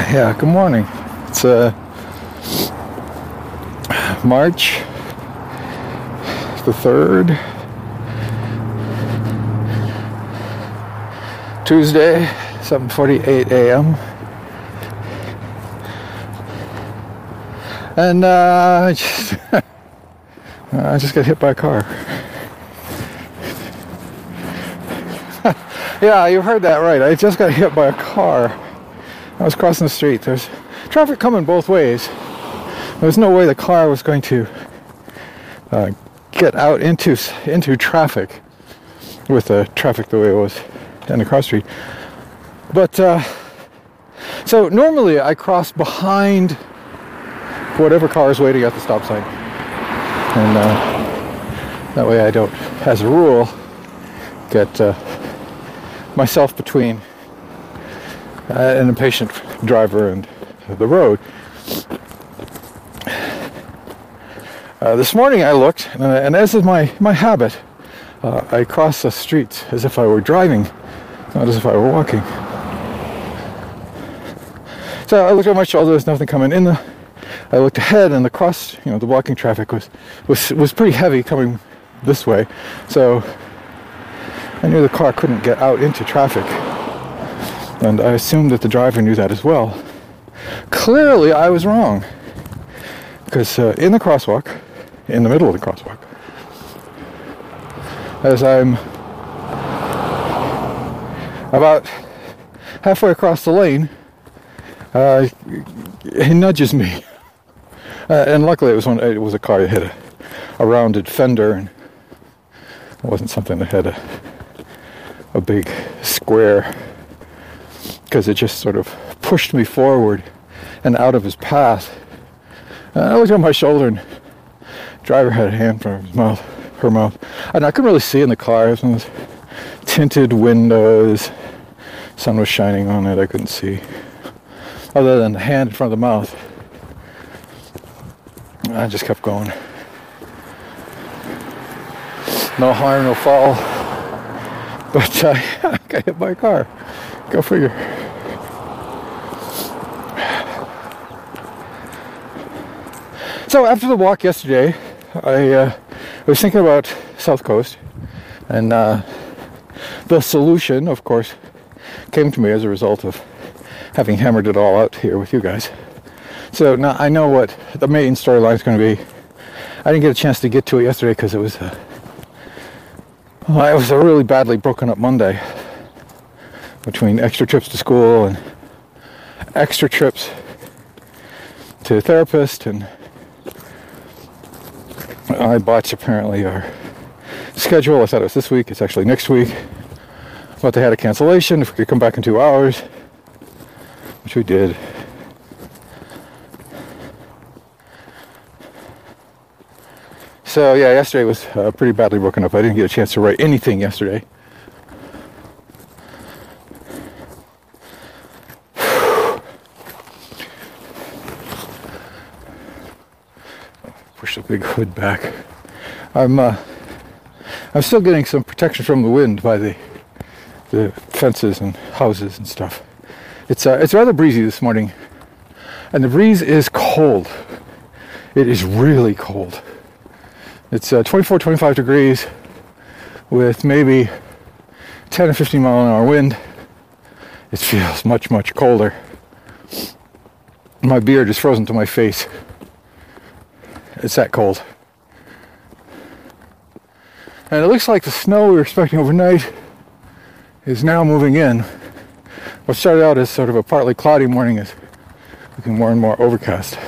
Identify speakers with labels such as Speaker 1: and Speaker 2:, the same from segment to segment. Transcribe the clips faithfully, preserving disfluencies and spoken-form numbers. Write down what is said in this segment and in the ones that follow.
Speaker 1: Yeah, good morning. It's uh, March the third, Tuesday, seven forty-eight a.m. And uh, I just, I just got hit by a car. Yeah, you heard that right. I just got hit by a car. I was crossing the street. There's traffic coming both ways. There was no way the car was going to uh, get out into into traffic with the traffic the way it was in the cross street. But uh, so normally I cross behind whatever car is waiting at the stop sign, and uh, that way I don't, as a rule, get uh, myself between uh, an impatient driver and the road. Uh, this morning I looked, and, and as is my, my habit, uh, I crossed the streets as if I were driving, not as if I were walking. So I looked at my shoulder, there's nothing coming in. The, I looked ahead, and the cross, you know, the walking traffic was, was, was pretty heavy coming this way. So I knew the car couldn't get out into traffic, and I assumed that the driver knew that as well. Clearly I was wrong, because uh, in the crosswalk, in the middle of the crosswalk, as I'm about halfway across the lane, uh, he nudges me, uh, and luckily it was one, it was a car that hit a, a rounded fender, and it wasn't something that had a a big square, because it just sort of pushed me forward and out of his path. And I looked at my shoulder, and the driver had a hand from his mouth, her mouth, and I couldn't really see in the car. It was tinted windows, sun was shining on it. I couldn't see other than the hand in front of the mouth. I just kept going. No harm, no foul. But uh, I got hit by a car. Go figure. So after the walk yesterday, I uh, was thinking about South Coast, and uh, the solution, of course, came to me as a result of having hammered it all out here with you guys. So now I know what the main storyline is going to be. I didn't get a chance to get to it yesterday because it was uh, well, it was a really badly broken up Monday, between extra trips to school and extra trips to the therapist, and I botched apparently our schedule. I thought it was this week, it's actually next week. But they had a cancellation if we could come back in two hours, which we did. So yeah, yesterday was uh, pretty badly broken up. I didn't get a chance to write anything yesterday. Push the big hood back. I'm uh, I'm still getting some protection from the wind by the the fences and houses and stuff. It's uh, it's rather breezy this morning, and the breeze is cold. It is really cold. It's uh, twenty-four, twenty-five degrees with maybe ten or fifteen mile an hour wind. It feels much, much colder. My beard is frozen to my face. It's that cold. And it looks like the snow we were expecting overnight is now moving in. What started out as sort of a partly cloudy morning is looking more and more overcast.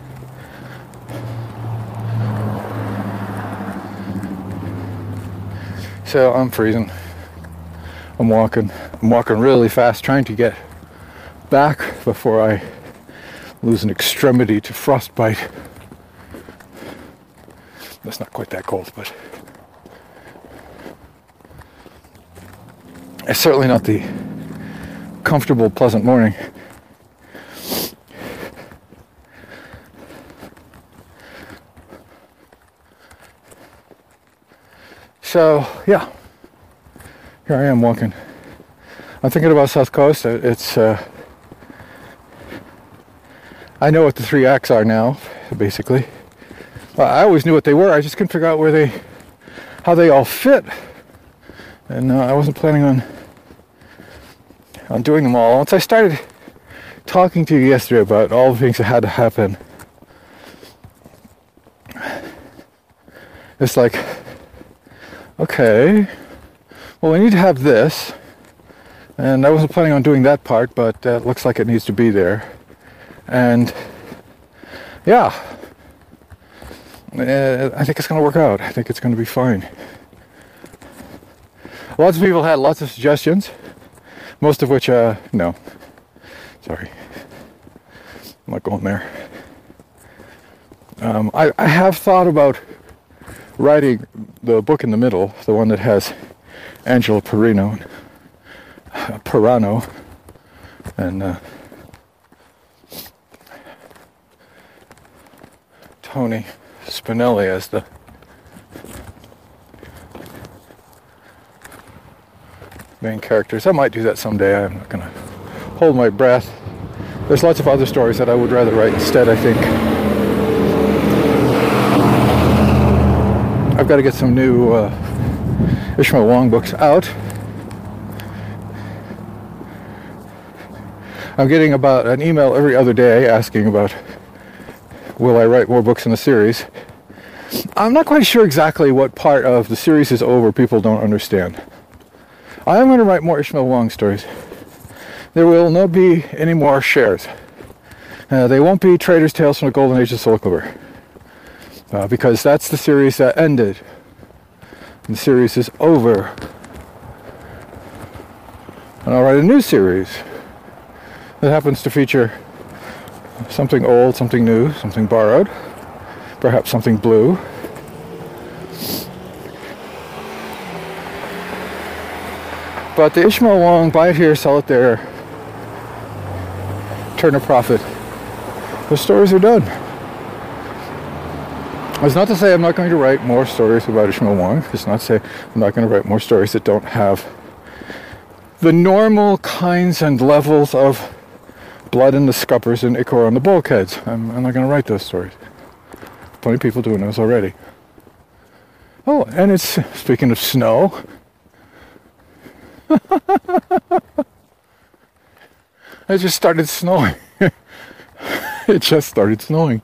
Speaker 1: So I'm freezing. I'm walking. I'm walking really fast, trying to get back before I lose an extremity to frostbite. It's not quite that cold, but it's certainly not the comfortable, pleasant morning. So, yeah, here I am walking. I'm thinking about South Coast. It's uh, I know what the three acts are now, basically. Well, I always knew what they were. I just couldn't figure out where they, how they all fit, and uh, I wasn't planning on on doing them all. Once I started talking to you yesterday about all the things that had to happen, it's like, okay, well, we need to have this, and I wasn't planning on doing that part, but uh, it looks like it needs to be there, and yeah, uh, I think it's going to work out. I think it's going to be fine. Lots of people had lots of suggestions, most of which, uh, no, sorry, I'm not going there. Um, I, I have thought about writing the book in the middle, the one that has Angelo Perino, uh, Perano, and uh, Tony Spinelli as the main characters. I might do that someday. I'm not going to hold my breath. There's lots of other stories that I would rather write instead, I think. I've got to get some new uh, Ishmael Wong books out. I'm getting about an email every other day asking about, will I write more books in the series? I'm not quite sure exactly what part of the series is over people don't understand. I am going to write more Ishmael Wong stories. There will not be any more shares. Uh, they won't be Trader's Tales from the Golden Age of Soul Clipper. Uh, because that's the series that ended. And the series is over. And I'll write a new series that happens to feature something old, something new, something borrowed, perhaps something blue. But the Ishmael Wong, buy it here, sell it there, turn a profit. The stories are done. It's not to say I'm not going to write more stories about Ishmael Wong. It's not to say I'm not going to write more stories that don't have the normal kinds and levels of blood in the scuppers and ichor on the bulkheads. I'm, I'm not going to write those stories. Plenty of people doing those already. Oh, and it's, speaking of snow, it just started snowing. It just started snowing.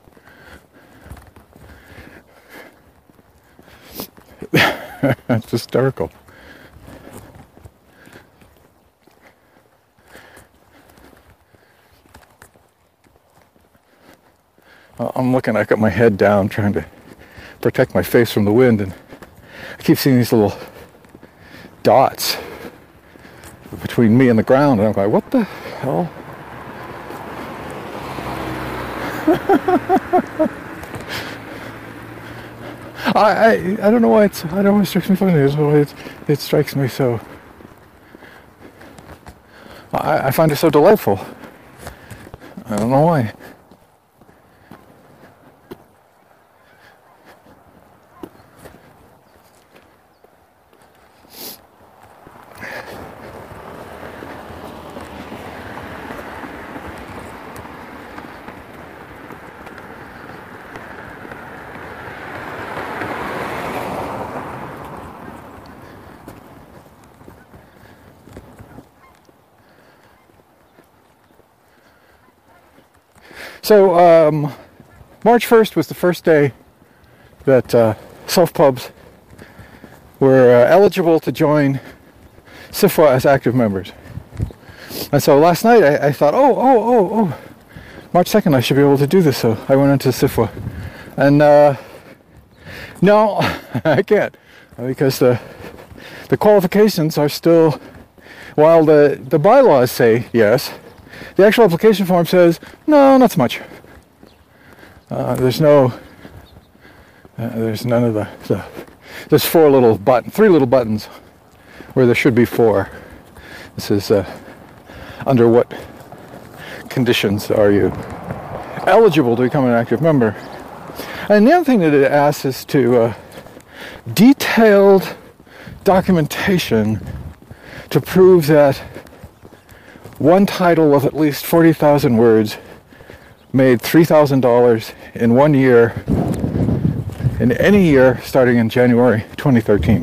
Speaker 1: That's hysterical. I'm looking, I got my head down trying to protect my face from the wind, and I keep seeing these little dots between me and the ground, and I'm like, what the hell? I, I I don't know why it's I don't know why it strikes me funny. It's why it, it strikes me so. I, I find it so delightful. I don't know why. So, um, March first was the first day that uh, Self Pubs were uh, eligible to join S I F W A as active members. And so last night I, I thought, oh, oh, oh, oh, March second I should be able to do this. So I went into S I F W A. And uh, no, I can't. Because the, the qualifications are still, while the, the bylaws say yes, the actual application form says, no, not so much. Uh, there's no, uh, there's none of the, the, there's four little button, three little buttons where there should be four. This is, uh, under what conditions are you eligible to become an active member? And the other thing that it asks is to, uh, detailed documentation to prove that one title of at least forty thousand words made three thousand dollars in one year, in any year starting in January twenty thirteen.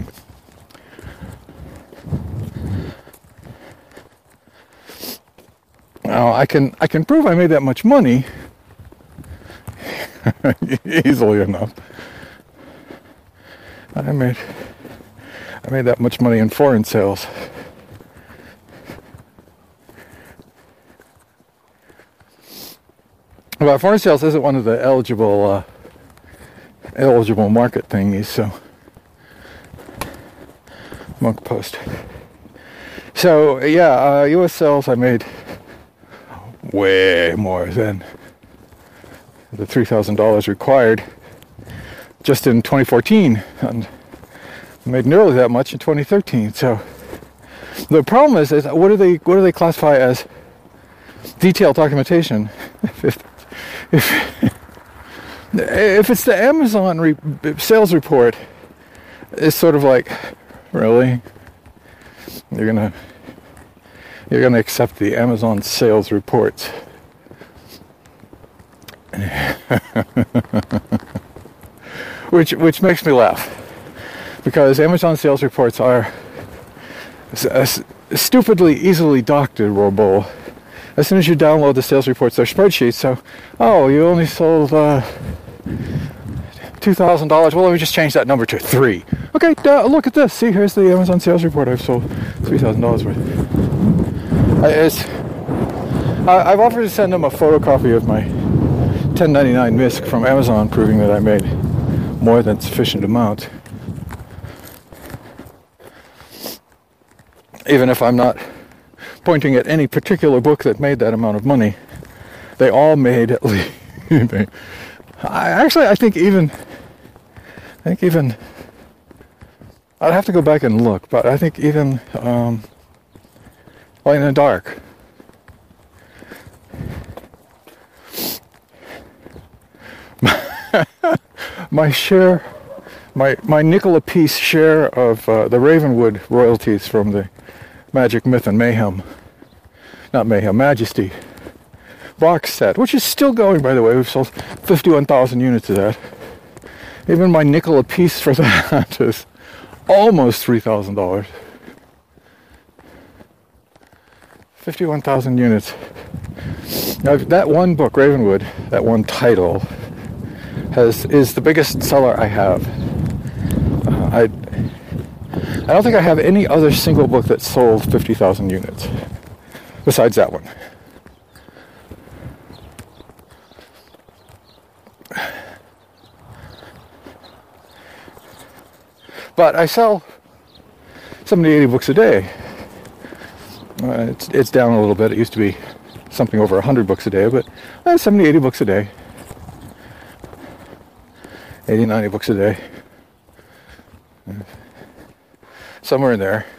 Speaker 1: Now I can I can prove I made that much money easily enough. I made I made that much money in foreign sales. But foreign sales isn't one of the eligible uh, eligible market thingies, so Monk Post. So yeah, uh, U S sales I made way more than the three thousand dollars required just in twenty fourteen, and made nearly that much in twenty thirteen. So the problem is, is what do they what do they classify as detailed documentation? if, if, if it's the Amazon re- sales report, it's sort of like, really, you're gonna you're gonna accept the Amazon sales reports? which which makes me laugh, because Amazon sales reports are s- stupidly easily doctorable. As soon as you download the sales reports, they're spreadsheets. So, oh, you only sold uh, two thousand dollars. Well, let me just change that number to three. Okay, uh, look at this. See, here's the Amazon sales report. I've sold three thousand dollars worth. I, it's, I, I've offered to send them a photocopy of my ten ninety-nine M I S C from Amazon, proving that I made more than sufficient amount. Even if I'm not pointing at any particular book that made that amount of money, they all made at least. I actually, I think even, I think even, I'd have to go back and look, but I think even um, Light in the Dark, my share, my my nickel apiece share of uh, the Ravenwood royalties from the Magic, Myth, and Mayhem, not Mayhem, Majesty box set, which is still going, by the way. We've sold fifty-one thousand units of that. Even my nickel apiece for that is almost three thousand dollars. fifty-one thousand units. Now, that one book, Ravenwood, that one title, has is the biggest seller I have. Uh, I I don't think I have any other single book that sold fifty thousand units besides that one. But I sell seventy, eighty books a day. Uh, it's it's down a little bit. It used to be something over one hundred books a day, but uh, seventy, eighty books a day. eighty, ninety books a day. Somewhere in there.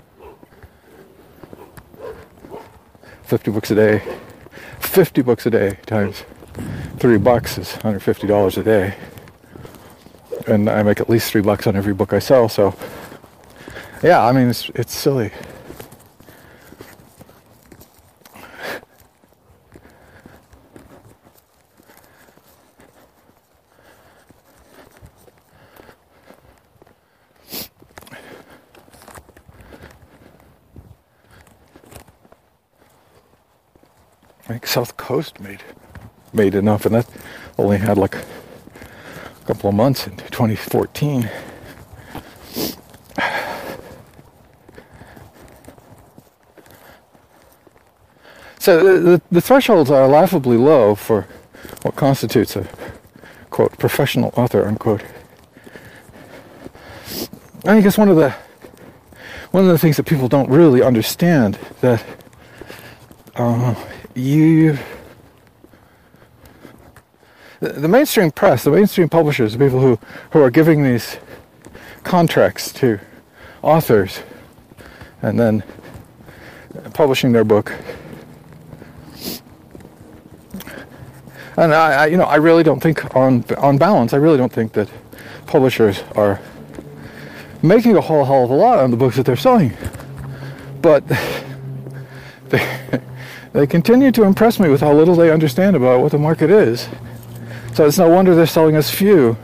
Speaker 1: fifty books a day. fifty books a day times three bucks is one hundred fifty dollars a day. And I make at least three bucks on every book I sell, so yeah, I mean, it's it's silly. I think South Coast made made enough, and that only had like a couple of months in twenty fourteen. So the, the, the thresholds are laughably low for what constitutes a, quote, professional author, unquote. I think it's one of the one of the things that people don't really understand, that uh, you the, the mainstream press, the mainstream publishers, the people who, who are giving these contracts to authors and then publishing their book. And I, I, you know, I really don't think, on on balance, I really don't think that publishers are making a whole hell of a lot on the books that they're selling. But they they continue to impress me with how little they understand about what the market is. So it's no wonder they're selling us few.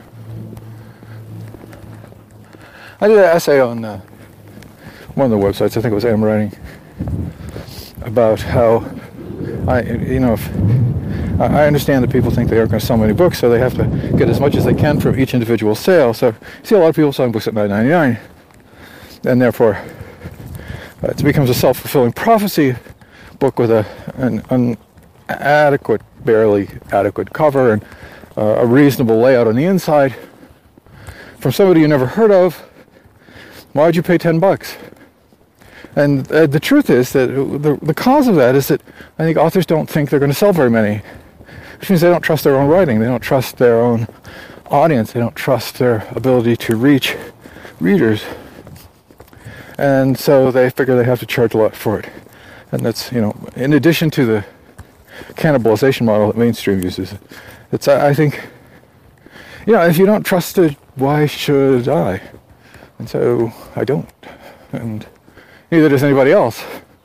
Speaker 1: I did an essay on uh, one of the websites, I think it was Am Writing, about how I, you know, if, I understand that people think they aren't going to sell many books, so they have to get as much as they can from each individual sale. So you see a lot of people selling books at nine ninety-nine, and therefore uh, it becomes a self-fulfilling prophecy book with a an, an adequate, barely adequate cover and uh, a reasonable layout on the inside from somebody you never heard of. Why'd you pay ten bucks? And uh, the truth is that the, the cause of that is that I think authors don't think they're going to sell very many, which means they don't trust their own writing, they don't trust their own audience, they don't trust their ability to reach readers. And so they figure they have to charge a lot for it. And that's, you know, in addition to the cannibalization model that mainstream uses, it's, I think, you know, if you don't trust it, why should I? And so I don't. And neither does anybody else.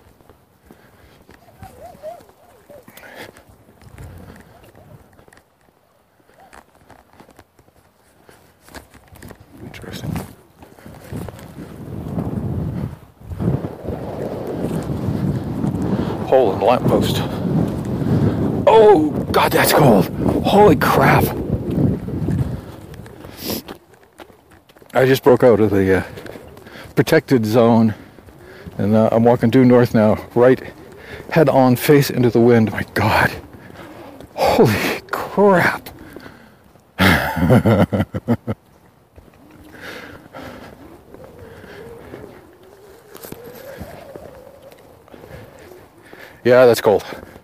Speaker 1: Interesting. Hole in the lamppost. Oh, God, that's cold. Holy crap. I just broke out of the uh, protected zone, and uh, I'm walking due north now, right head on, face into the wind. My God. Holy crap. Yeah, that's cold.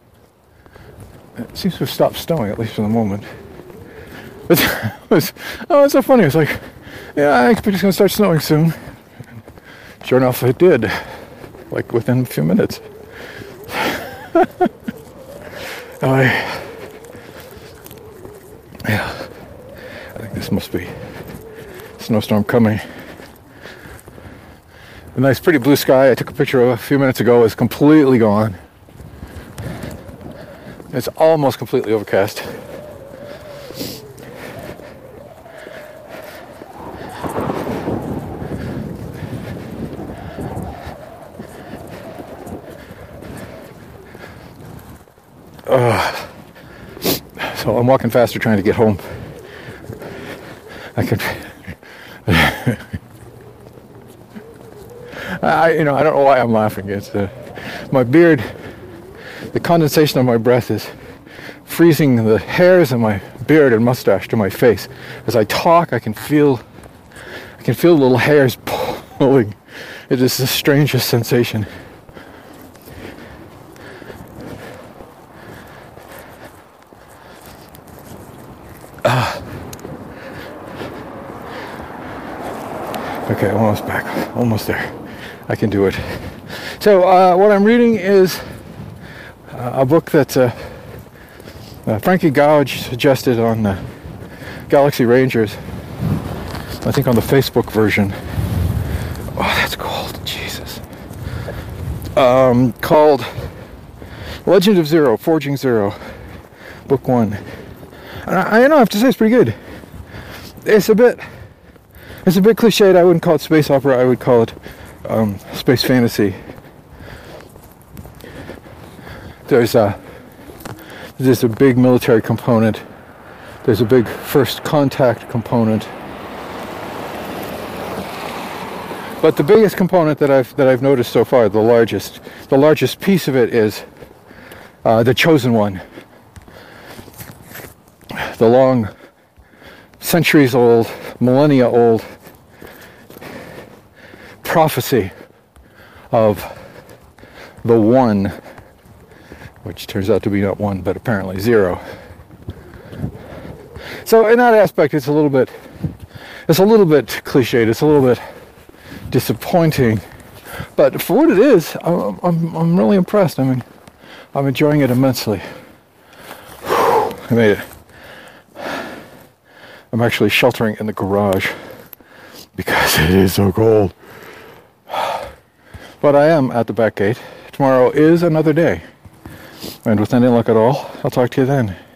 Speaker 1: It seems to have stopped snowing, at least for the moment. But it was, oh, it's so funny. It's like, yeah, I expect it's going to start snowing soon. Sure enough, it did. Like within a few minutes. I, yeah, I think this must be a snowstorm coming. The nice, pretty blue sky I took a picture of a few minutes ago is completely gone. It's almost completely overcast. Uh, so I'm walking faster trying to get home. I could... I, you know, I don't know why I'm laughing. It's uh, my beard, the condensation of my breath is freezing the hairs of my beard and mustache to my face. As I talk, I can feel, I can feel little hairs pulling. It is the strangest sensation. Ah. Okay, I'm almost back. Almost there. I can do it. So uh, what I'm reading is uh, a book that uh, uh, Frankie Gouge suggested on uh, Galaxy Rangers. I think on the Facebook version. Oh, that's cold. Jesus. Um, called Legend of Zero, Forging Zero, Book One. And I, I know I have to say it's pretty good. It's a bit, it's a bit cliched. I wouldn't call it space opera. I would call it um, space fantasy. There's a, there's a big military component. There's a big first contact component. But the biggest component that I've that I've noticed so far, the largest, the largest piece of it is uh, the Chosen One. The long, centuries-old, millennia-old prophecy of the One, which turns out to be not one, but apparently zero. So in that aspect, it's a little bit, it's a little bit cliched. It's a little bit disappointing, but for what it is, I'm I'm, I'm really impressed. I mean, I'm enjoying it immensely. Whew, I made it. I'm actually sheltering in the garage because it is so cold. But I am at the back gate. Tomorrow is another day. And with any luck at all, I'll talk to you then.